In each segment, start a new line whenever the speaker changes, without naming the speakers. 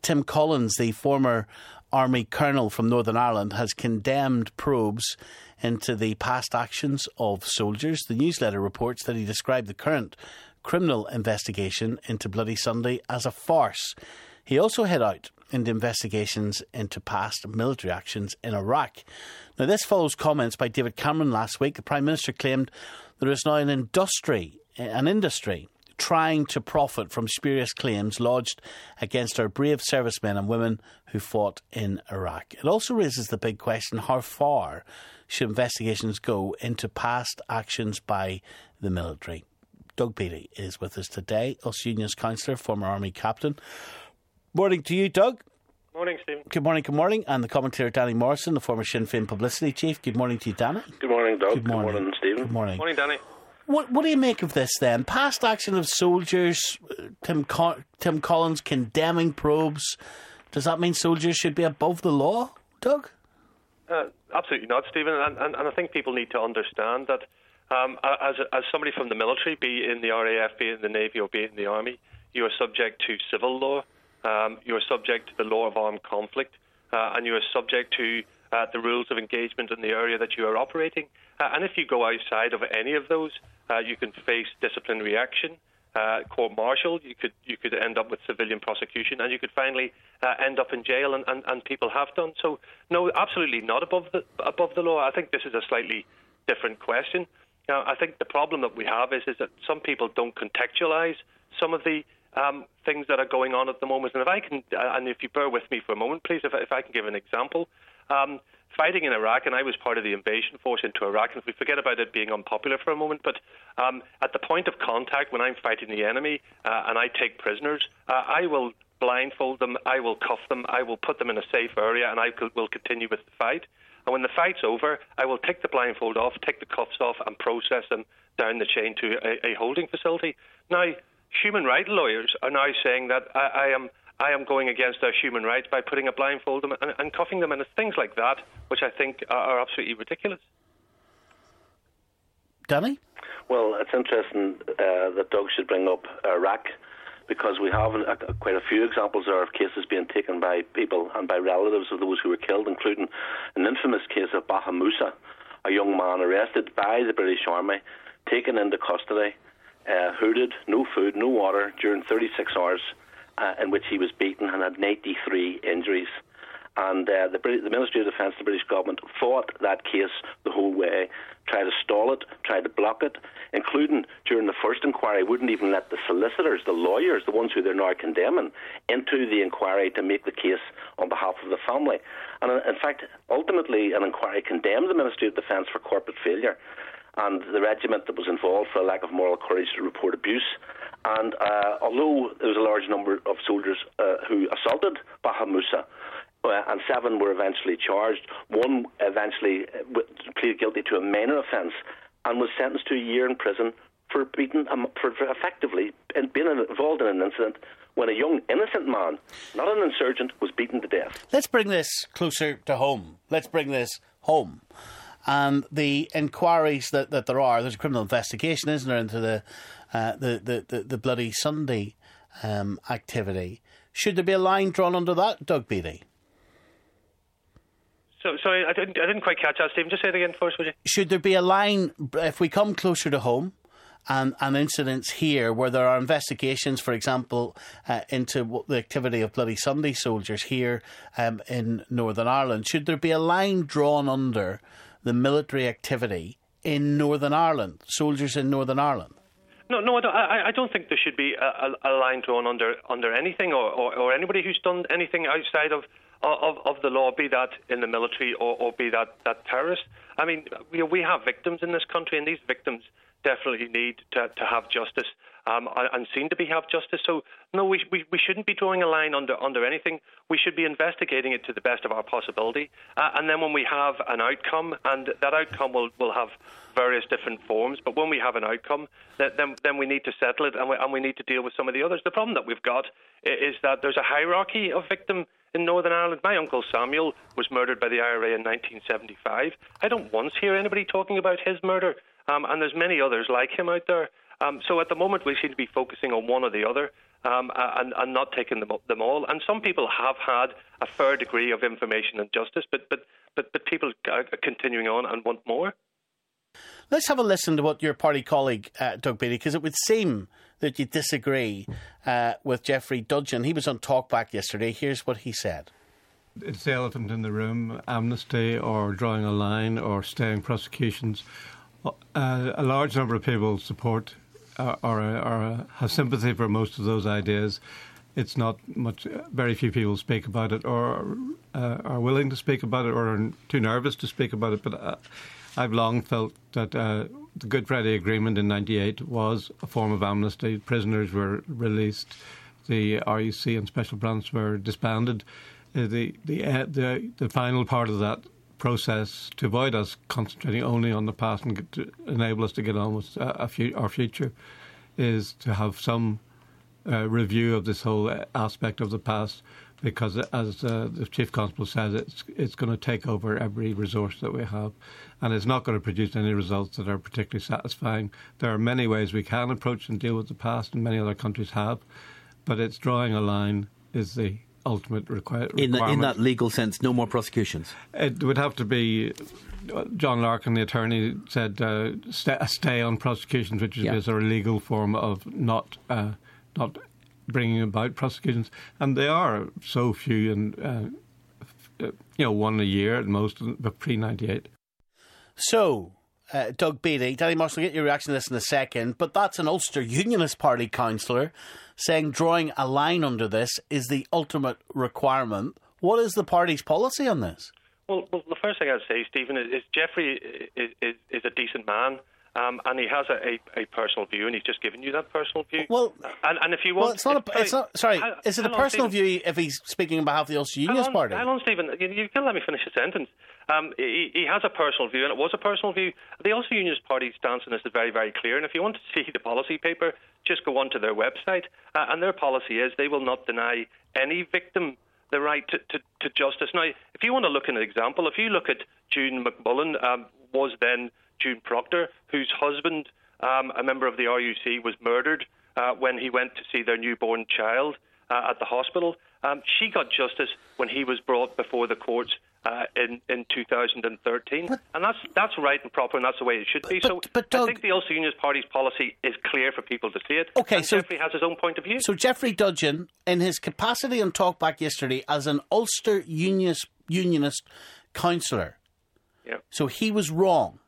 Tim Collins, the former Army colonel from Northern Ireland, has condemned probes into the past actions of soldiers. The newsletter reports that he described the current criminal investigation into Bloody Sunday as a farce. He also hit out into investigations into past military actions in Iraq. Now, this follows comments by David Cameron last week. The Prime Minister claimed there is now an industry trying to profit from spurious claims lodged against our brave servicemen and women who fought in Iraq. It also raises the big question, how far should investigations go into past actions by the military? Doug Beattie is with us today, Ulster Union's councillor, former Army captain. Morning to you, Doug.
Morning, Stephen.
Good morning. And the commentator Danny Morrison, the former Sinn Féin publicity chief. Good morning to you, Danny.
Good morning, Doug.
Good morning,
Stephen.
Good morning.
Morning, Danny.
What do you make of this then? Past action of soldiers, Tim Collins condemning probes. Does that mean soldiers should be above the law, Doug?
Absolutely not, Stephen. And I think people need to understand that as somebody from the military, be in the RAF, be in the Navy or be in the Army, you are subject to civil law. You are subject to the law of armed conflict. And you are subject to the rules of engagement in the area that you are operating. And if you go outside of any of those, you can face disciplinary action, court-martial. You could end up with civilian prosecution, and you could finally end up in jail, and people have done. So, no, absolutely not above the law. I think this is a slightly different question. Now, I think the problem that we have is that some people don't contextualise some of the things that are going on at the moment. And if I can, and if you bear with me for a moment, please, if I can give an example. Fighting in Iraq, and I was part of the invasion force into Iraq, and if we forget about it being unpopular for a moment, but at the point of contact, when I'm fighting the enemy and I take prisoners, I will blindfold them, I will cuff them, I will put them in a safe area, and I will continue with the fight. And when the fight's over, I will take the blindfold off, take the cuffs off, and process them down the chain to a holding facility. Now, human rights lawyers are now saying that I am going against their human rights by putting a blindfold them and cuffing them, and it's things like that which I think are absolutely ridiculous.
Danny?
Well, it's interesting that Doug should bring up Iraq, because we have quite a few examples there of cases being taken by people and by relatives of those who were killed, including an infamous case of Baha Musa, a young man arrested by the British Army, taken into custody, hooded, no food, no water, during 36 hours, in which he was beaten and had 93 injuries. And the Ministry of Defence, the British government, fought that case the whole way, tried to stall it, tried to block it, including during the first inquiry, wouldn't even let the solicitors, the lawyers, the ones who they're now condemning, into the inquiry to make the case on behalf of the family. And in fact, ultimately, an inquiry condemned the Ministry of Defence for corporate failure, and the regiment that was involved for a lack of moral courage to report abuse. And although there was a large number of soldiers who assaulted Baha Musa, and 7 were eventually charged, 1 eventually pleaded guilty to a minor offence and was sentenced to a year in prison for beating, for effectively being involved in an incident when a young innocent man, not an insurgent, was beaten to death.
Let's bring this closer to home. Let's bring this home. And the inquiries that there are, there's a criminal investigation, isn't there, into the Bloody Sunday activity. Should there be a line drawn under that, Doug Beattie?
So, sorry, I didn't quite catch that, Stephen. Just say it again for us, would you?
Should there be a line, if we come closer to home, and incidents here where there are investigations, for example, into the activity of Bloody Sunday soldiers here in Northern Ireland, should there be a line drawn under the military activity in Northern Ireland, soldiers in Northern Ireland?
No, I don't think there should be a line drawn under anything or anybody who's done anything outside of the law, be that in the military or be that terrorist. I mean, we have victims in this country, and these victims definitely need to have justice and seem to have justice. So, no, we shouldn't be drawing a line under anything. We should be investigating it to the best of our possibility. And then when we have an outcome, and that outcome will have various different forms, but when we have an outcome, then we need to settle it, and we need to deal with some of the others. The problem that we've got is that there's a hierarchy of victim in Northern Ireland. My uncle Samuel was murdered by the IRA in 1975. I don't once hear anybody talking about his murder, and there's many others like him out there. So at the moment we seem to be focusing on one or the other, and not taking them all. And some people have had a fair degree of information and justice, but people are continuing on and want more.
Let's have a listen to what your party colleague, Doug Beattie, because it would seem that you disagree with Jeffrey Dudgeon. He was on Talkback yesterday. Here's what he said.
It's the elephant in the room, amnesty or drawing a line or staying prosecutions. A large number of people support or have sympathy for most of those ideas. It's not much. Very few people speak about it or are willing to speak about it or are too nervous to speak about it. But I've long felt that the Good Friday Agreement in '98 was a form of amnesty. Prisoners were released. The RUC and special branch were disbanded. The final part of that process, to avoid us concentrating only on the past and to enable us to get on with our future, is to have some review of this whole aspect of the past, because as the Chief Constable says, it's going to take over every resource that we have, and it's not going to produce any results that are particularly satisfying. There are many ways we can approach and deal with the past, and many other countries have, but it's drawing a line is the ultimate requirement.
In that legal sense, no more prosecutions?
It would have to be, John Larkin, the attorney, said a stay on prosecutions, which is a sort of legal form of not bringing about prosecutions. And they are so few, and one a year at most, but pre-98.
So, Doug Beattie, Danny Marshall, I'll get your reaction to this in a second, but that's an Ulster Unionist Party councillor saying drawing a line under this is the ultimate requirement. What is the party's policy on this?
Well, the first thing I'd say, Stephen, is Jeffrey is a decent man, and he has a personal view, and he's just given you that personal view. Well, and if you want,
is it a personal view if he's speaking on behalf of the Ulster Unionist Party?
Hang on, Stephen. You've got to let me finish a sentence. He has a personal view, and it was a personal view. The Ulster Unionist Party's stance on this is very, very clear, and if you want to see the policy paper, just go onto their website, and their policy is they will not deny any victim the right to justice. Now, if you want to look at an example, if you look at June McMullen, was then June Proctor, whose husband, a member of the RUC, was murdered when he went to see their newborn child at the hospital. She got justice when he was brought before the courts in 2013, and that's right and proper, and that's the way it should be. But Doug, I think the Ulster Unionist Party's policy is clear for people to see it.
Okay,
and Jeffrey has his own point of view.
So Jeffrey Dudgeon, in his capacity on Talkback yesterday as an Ulster Unionist councillor, so he was wrong.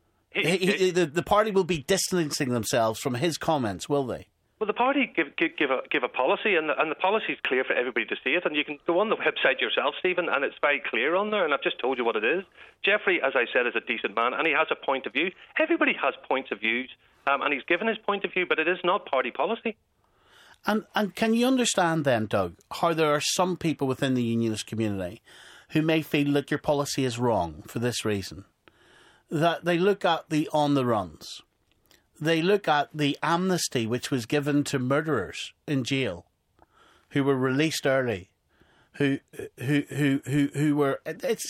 The party will be distancing themselves from his comments, will they?
Well, the party give a policy, and the policy is clear for everybody to see it. And you can go on the website yourself, Stephen, and it's very clear on there. And I've just told you what it is. Jeffrey, as I said, is a decent man, and he has a point of view. Everybody has points of views, and he's given his point of view, but it is not party policy.
And can you understand then, Doug, how there are some people within the unionist community who may feel that your policy is wrong for this reason? That they look at the on the runs. They look at the amnesty which was given to murderers in jail, who were released early, who were.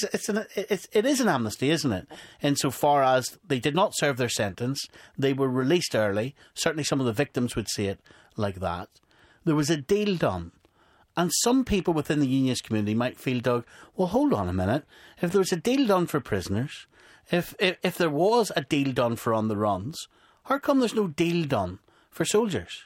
It is an amnesty, isn't it? Insofar as they did not serve their sentence, they were released early. Certainly, some of the victims would see it like that. There was a deal done, and some people within the unionist community might feel, Doug, well, hold on a minute. If there was a deal done for prisoners, if there was a deal done for on the runs, how come there's no deal done for soldiers?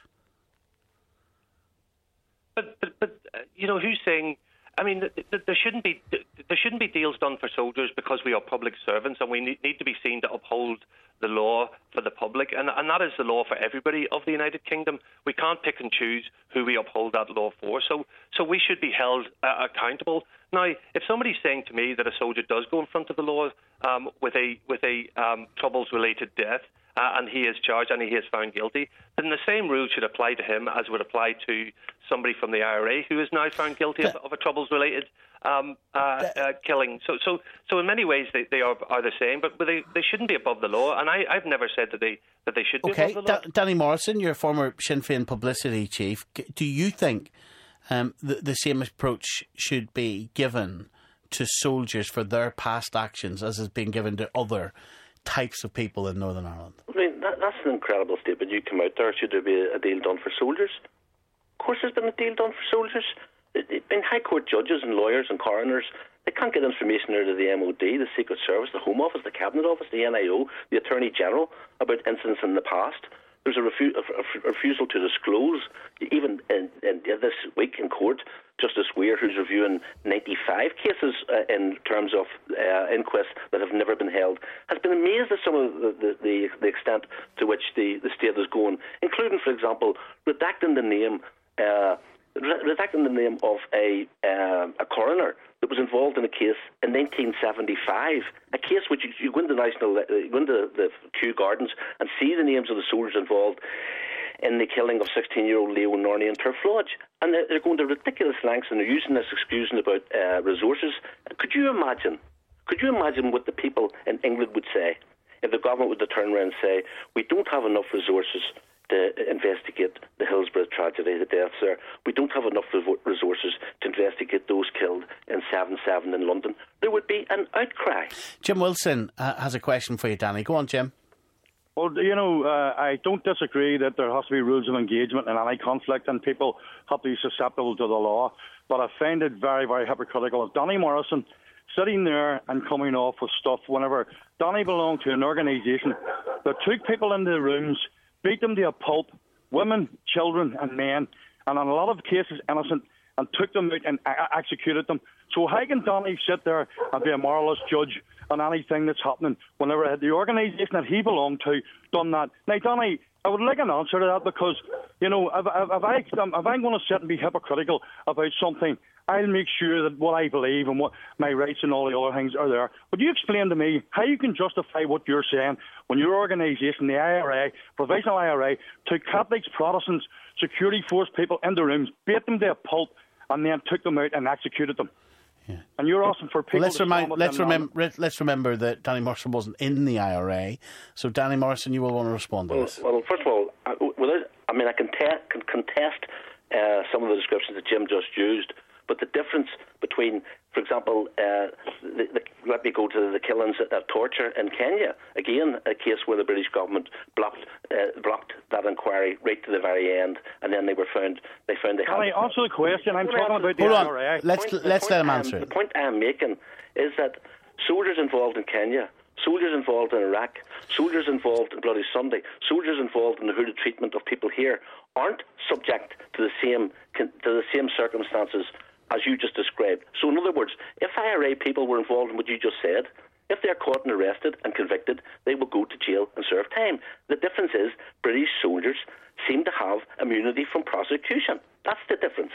But who's saying? I mean, there shouldn't be deals done for soldiers because we are public servants and we need to be seen to uphold the law for the public, and that is the law for everybody of the United Kingdom. We can't pick and choose who we uphold that law for. So we should be held accountable. Now, if somebody's saying to me that a soldier does go in front of the law with a troubles-related death, and he is charged and he is found guilty, then the same rule should apply to him as would apply to somebody from the IRA who is now found guilty of a troubles-related killing. So in many ways they are the same, but they shouldn't be above the law. And I've never said that they should be above the law.
Danny Morrison, you're a former Sinn Féin publicity chief. Do you think the same approach should be given to soldiers for their past actions as has been given to other types of people in Northern Ireland?
I mean, that's an incredible statement. You come out there, should there be a deal done for soldiers? Of course there's been a deal done for soldiers. In High Court judges and lawyers and coroners, they can't get information out of the MOD, the Secret Service, the Home Office, the Cabinet Office, the NIO, the Attorney General about incidents in the past. There's a refusal to disclose. Even this week in court, Justice Weir, who's reviewing 95 cases in terms of inquests that have never been held, has been amazed at some of the extent to which the state is going, including, for example, redacting the name of a coroner that was involved in a case in 1975, a case which you go into the Kew Gardens and see the names of the soldiers involved in the killing of 16-year-old Leo Norney in Turflodge. And they're going to ridiculous lengths, and they're using this excusing about resources. Could you imagine what the people in England would say if the government would turn around and say, we don't have enough resources to investigate the Hillsborough tragedy, the deaths there. We don't have enough resources to investigate those killed in 7/7 in London. There would be an outcry.
Jim Wilson has a question for you, Danny. Go on, Jim.
Well, I don't disagree that there has to be rules of engagement in any conflict and people have to be susceptible to the law, but I find it very, very hypocritical of Danny Morrison sitting there and coming off with stuff whenever Danny belonged to an organisation that took people into the rooms, beat them to a pulp, women, children and men, and in a lot of cases innocent, and took them out and executed them. So how can Danny sit there and be a moralist judge on anything that's happening whenever the organisation that he belonged to done that? Now, Danny, I would like an answer to that because, if I'm going to sit and be hypocritical about something, I'll make sure that what I believe and what my rights and all the other things are there. Would you explain to me how you can justify what you're saying when your organisation, the IRA, Provisional IRA, took Catholics, Protestants, security force people in the rooms, beat them to a pulp, and then took them out and executed them? Yeah. And you're asking for people.
Let's remember that Danny Morrison wasn't in the IRA. So, Danny Morrison, you will want to respond to this.
Well, first of all, I can contest some of the descriptions that Jim just used. But the difference between, for example, let me go to the killings of torture in Kenya. Again, a case where the British government blocked that inquiry right to the very end, and then they found they had. Can
I answer the question? I'm talking about the IRA.
Let's let him answer.
The point I am making is that soldiers involved in Kenya, soldiers involved in Iraq, soldiers involved in Bloody Sunday, soldiers involved in the hooded treatment of people here aren't subject to the same circumstances as you just described. So in other words, if IRA people were involved in what you just said, if they're caught and arrested and convicted, they will go to jail and serve time. The difference is British soldiers seem to have immunity from prosecution. That's the difference.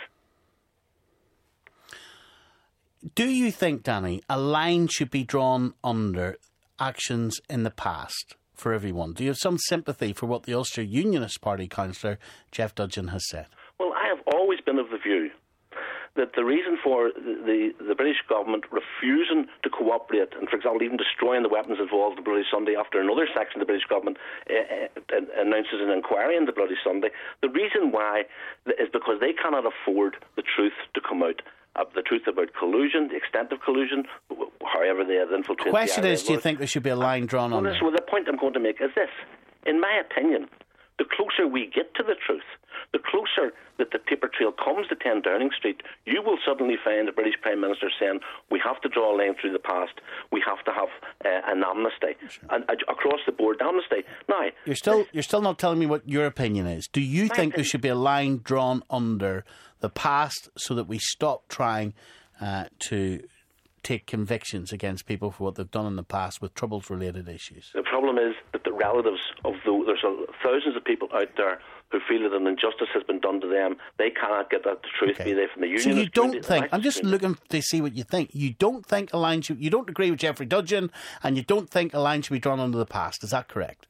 Do you think, Danny, a line should be drawn under actions in the past for everyone? Do you have some sympathy for what the Ulster Unionist Party councillor Jeff Dudgeon has said?
Well, I have always been of the view that the reason for the British government refusing to cooperate and, for example, even destroying the weapons involved in Bloody Sunday after another section of the British government announces an inquiry into Bloody Sunday, the reason why is because they cannot afford the truth to come out. The truth about collusion, the extent of collusion, however they have infiltrated.
The question is, do you think there should be a line drawn on it?
Well, the point I'm going to make is this. In my opinion, the closer we get to the truth, the closer that the paper trail comes to 10 Downing Street, you will suddenly find the British Prime Minister saying, we have to draw a line through the past, we have to have an amnesty, and across the board amnesty. Now,
you're still not telling me what your opinion is. Do you think there should be a line drawn under the past so that we stop trying to take convictions against people for what they've done in the past with Troubles-related issues?
The problem is that the relatives of there's thousands of people out there who feel that an injustice has been done to them. They cannot get at the truth, be they from the union.
So you don't think, I'm just looking to see what you think, you don't think a line should, you don't agree with Jeffrey Dudgeon, and you don't think a line should be drawn under the past. Is that correct?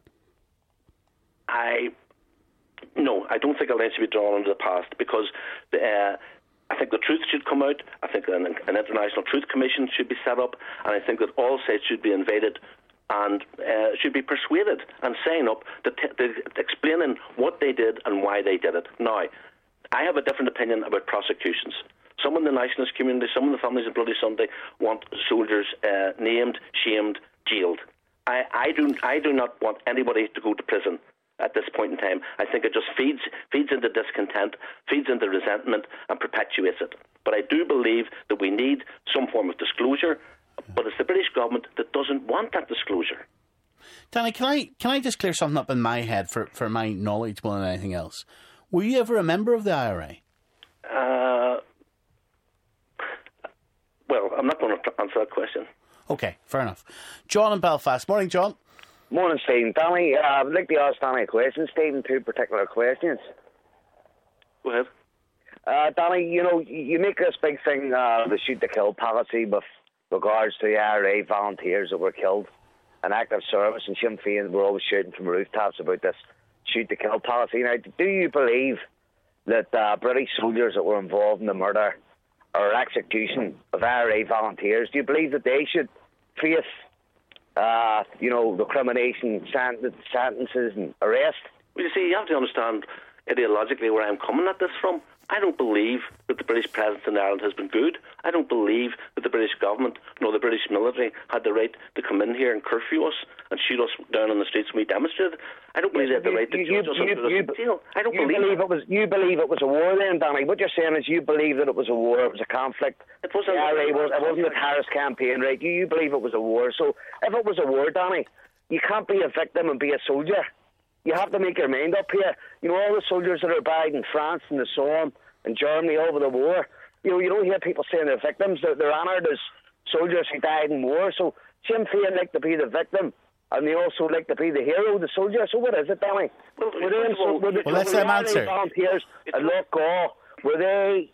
No, I don't think a line should be drawn under the past because I think the truth should come out. I think an international truth commission should be set up, and I think that all sides should be invited and should be persuaded and sign up to explaining what they did and why they did it. Now, I have a different opinion about prosecutions. Some in the nationalist community, some of the families of Bloody Sunday want soldiers named, shamed, jailed. I do not want anybody to go to prison. at this point in time. I think it just feeds into discontent, feeds into resentment, and perpetuates it. But I do believe that we need some form of disclosure, but it's the British government that doesn't want that disclosure.
Danny, can I just clear something up in my head for my knowledge more than anything else? Were you ever a member of the IRA?
Well, I'm not going to answer that question.
Okay, fair enough. John in Belfast. Morning, John.
Morning, Stephen. Danny, I'd like to ask Danny a question, Stephen, two particular questions.
Go ahead.
Danny, you make this big thing, the shoot-to-kill policy with regards to the IRA volunteers that were killed in active service, and Sinn Féin were always shouting from rooftops about this shoot-to-kill policy. Now, do you believe that British soldiers that were involved in the murder or execution of IRA volunteers, do you believe that they should face, recrimination, sentences and arrest?
Well, you see, you have to understand ideologically where I'm coming at this from. I don't believe that the British presence in Ireland has been good. I don't believe that the British government nor the British military had the right to come in here and curfew us and shoot us down on the streets when we demonstrated. I don't believe they had the right to judge us and put us in jail. I don't believe it.
You believe it was a war then, Danny? What you're saying is you believe that it was a war, it was a conflict. It wasn't a terrorist campaign, right? You believe it was a war. So if it was a war, Danny, you can't be a victim and be a soldier. You have to make your mind up here. All the soldiers that are buried in France and the Somme and Germany over the war, you don't hear people saying they're victims. They're honoured as soldiers who died in war. So Sinn Féin like to be the victim, and they also like to be the hero, the soldier. So what is it, Danny?
Let's let him answer.
Volunteers at Loughgall, were they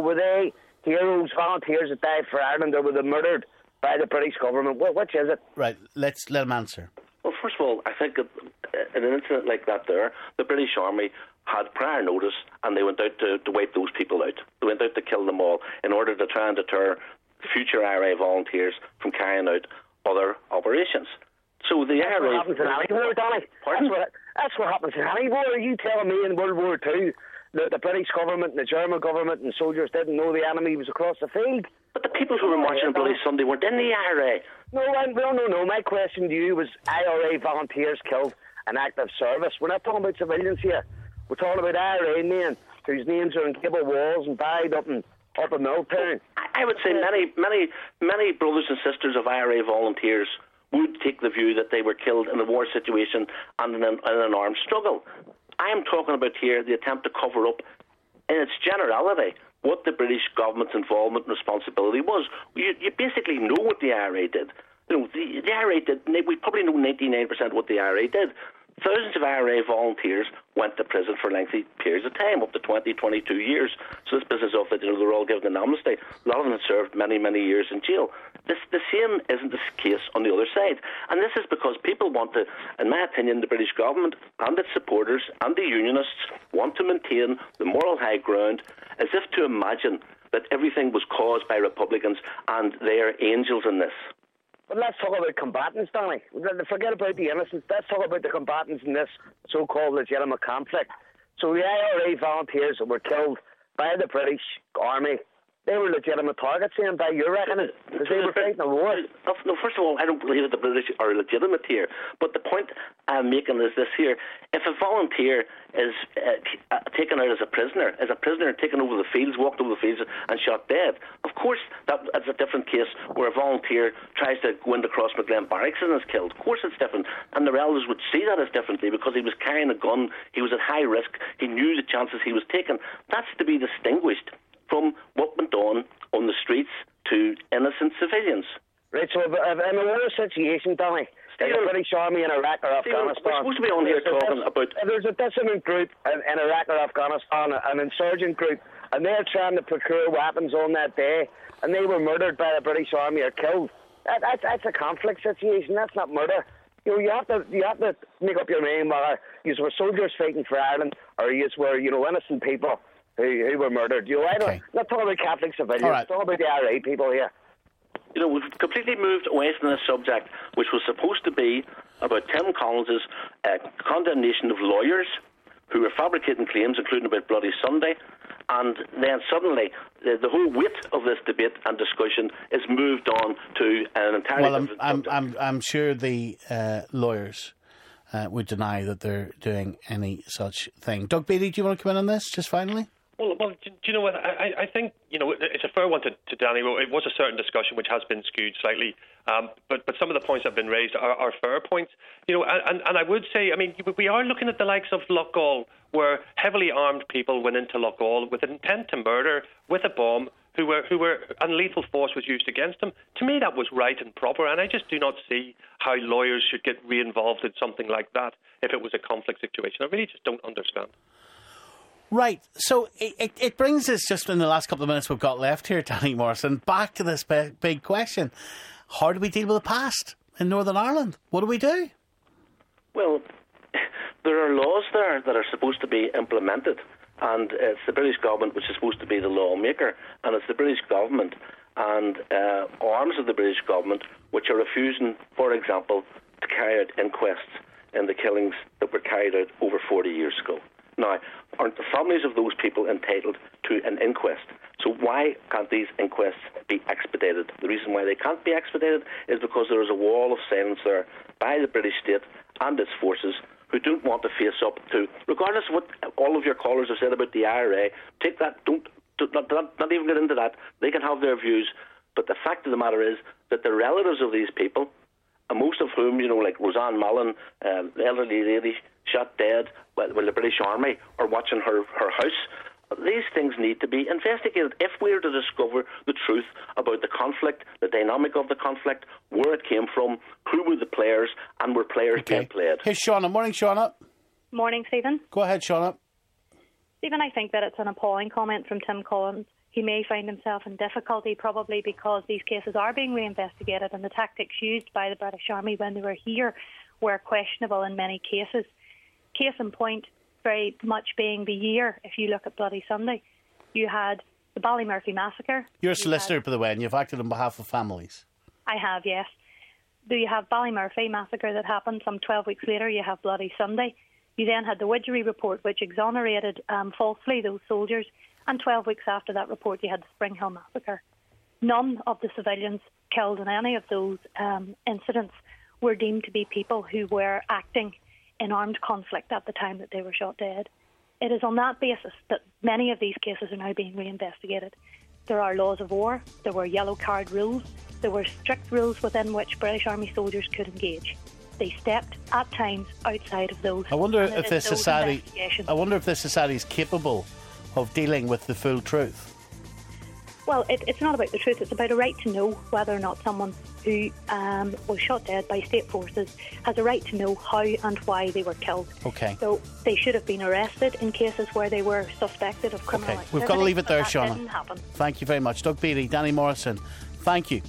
heroes, volunteers that died for Ireland, or were they murdered by the British government? Which is it?
Right, let's let him answer.
Well, first of all, I think in an incident like that the British Army had prior notice, and they went out to wipe those people out. They went out to kill them all in order to try and deter future IRA volunteers from carrying out other operations. So the IRA...
What happens in any war, Danny? That's what happens in any war. Are you telling me in World War II that the British government and the German government and soldiers didn't know the enemy was across the field?
But the people who were marching on Bloody Sunday weren't in the IRA.
No. My question to you was IRA volunteers killed in active service. We're not talking about civilians here. We're talking about IRA men whose names are on cable walls and buried up in Milltown.
I would say many brothers and sisters of IRA volunteers would take the view that they were killed in a war situation and in an armed struggle. I am talking about here the attempt to cover up, in its generality, what the British government's involvement and responsibility was. You basically know what the IRA did. The IRA did. We probably know 99% what the IRA did. Thousands of IRA volunteers went to prison for lengthy periods of time, up to 20, 22 years. So this business of that, they're all given an amnesty. A lot of them had served many, many years in jail. The same isn't the case on the other side. And this is because people want to, in my opinion, the British government and its supporters and the unionists want to maintain the moral high ground, as if to imagine that everything was caused by Republicans and they are angels in this.
But let's talk about combatants, Danny. Forget about the innocents. Let's talk about the combatants in this so-called legitimate conflict. So the IRA volunteers that were killed by the British Army, they were legitimate targets, then, by your reckoning, because they were fighting a war.
No, first of all, I don't believe that the British are legitimate here. But the point I'm making is this here. If a volunteer is taken out as a prisoner taken over the fields, walked over the fields and shot dead, of course that's a different case where a volunteer tries to go into Crossmaglen Barracks and is killed. Of course it's different. And the relatives would see that as differently because he was carrying a gun, he was at high risk, he knew the chances he was taking. That's to be distinguished from what went on the streets to innocent civilians.
Right, so if in a war situation, Danny, in the British Army in Iraq or Afghanistan...
We're supposed to be on here talking about...
If there's a dissident group in Iraq or Afghanistan, an insurgent group, and they're trying to procure weapons on that day, and they were murdered by the British Army or killed, that's a conflict situation, that's not murder. You have to make up your mind whether you were soldiers fighting for Ireland or you were, innocent people who were murdered. I'm not talking about Catholic civilians, I'm talking about the IRA people here.
We've completely moved away from this subject, which was supposed to be about Tim Collins's condemnation of lawyers who were fabricating claims, including about Bloody Sunday, and then suddenly the whole weight of this debate and discussion is moved on to an entirely different subject.
I'm sure the lawyers would deny that they're doing any such thing. Doug Beattie, do you want to come in on this, just finally?
Well, do you know what? I think, it's a fair one to Danny. It was a certain discussion which has been skewed slightly, but some of the points that have been raised are fair points. And I would say, we are looking at the likes of Loughgall, where heavily armed people went into Loughgall with an intent to murder with a bomb, who were and lethal force was used against them. To me, that was right and proper, and I just do not see how lawyers should get re-involved in something like that if it was a conflict situation. I really just don't understand.
Right, so it brings us, just in the last couple of minutes we've got left here, Danny Morrison, back to this big question. How do we deal with the past in Northern Ireland? What do we do?
Well, there are laws there that are supposed to be implemented, and it's the British government which is supposed to be the lawmaker, and it's the British government and arms of the British government which are refusing, for example, to carry out inquests in the killings that were carried out over 40 years ago. Now, aren't the families of those people entitled to an inquest? So why can't these inquests be expedited? The reason why they can't be expedited is because there is a wall of silence there by the British state and its forces who don't want to face up to, regardless of what all of your callers have said about the IRA, take that, not even get into that. They can have their views, but the fact of the matter is that the relatives of these people, and most of whom, like Roseanne Mullen, the elderly lady shot dead while the British Army are watching her house, these things need to be investigated. If we are to discover the truth about the conflict, the dynamic of the conflict, where it came from, who were the players, and were players being played.
Here's Shauna. Morning, Shauna.
Morning, Stephen.
Go ahead, Shauna.
Stephen, I think that it's an appalling comment from Tim Collins. He may find himself in difficulty probably because these cases are being reinvestigated and the tactics used by the British Army when they were here were questionable in many cases. Case in point, very much being the year, if you look at Bloody Sunday, you had the Ballymurphy massacre.
You're a solicitor, by the way, and you've acted on behalf of families.
I have, yes. Do you have Ballymurphy massacre that happened some 12 weeks later? You have Bloody Sunday. You then had the Widgery report, which exonerated falsely those soldiers. And 12 weeks after that report, you had the Spring Hill massacre. None of the civilians killed in any of those incidents were deemed to be people who were acting in armed conflict at the time that they were shot dead. It is on that basis that many of these cases are now being reinvestigated. There are laws of war, there were yellow card rules, there were strict rules within which British Army soldiers could engage. They stepped at times outside of those.
I wonder if this society is capable of dealing with the full truth.
Well, it's not about the truth. It's about a right to know whether or not someone who was shot dead by state forces has a right to know how and why they were killed.
Okay.
So they should have been arrested in cases where they were suspected of criminal activity.
We've got to leave it there,
Shauna.
Thank you very much. Doug Beattie, Danny Morrison, thank you.